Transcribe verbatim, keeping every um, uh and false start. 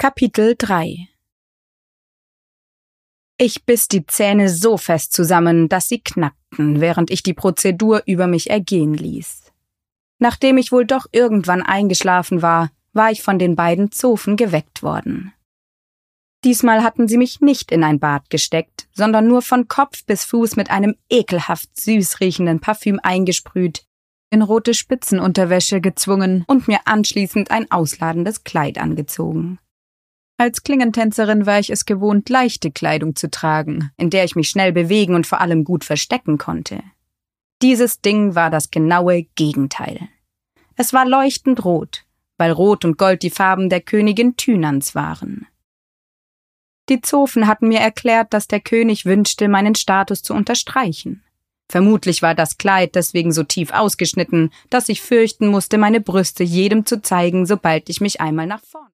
Kapitel drei. Ich biss die Zähne so fest zusammen, dass sie knackten, während ich die Prozedur über mich ergehen ließ. Nachdem ich wohl doch irgendwann eingeschlafen war, war ich von den beiden Zofen geweckt worden. Diesmal hatten sie mich nicht in ein Bad gesteckt, sondern nur von Kopf bis Fuß mit einem ekelhaft süß riechenden Parfüm eingesprüht, in rote Spitzenunterwäsche gezwungen und mir anschließend ein ausladendes Kleid angezogen. Als Klingentänzerin war ich es gewohnt, leichte Kleidung zu tragen, in der ich mich schnell bewegen und vor allem gut verstecken konnte. Dieses Ding war das genaue Gegenteil. Es war leuchtend rot, weil Rot und Gold die Farben der Königin Thynans waren. Die Zofen hatten mir erklärt, dass der König wünschte, meinen Status zu unterstreichen. Vermutlich war das Kleid deswegen so tief ausgeschnitten, dass ich fürchten musste, meine Brüste jedem zu zeigen, sobald ich mich einmal nach vorn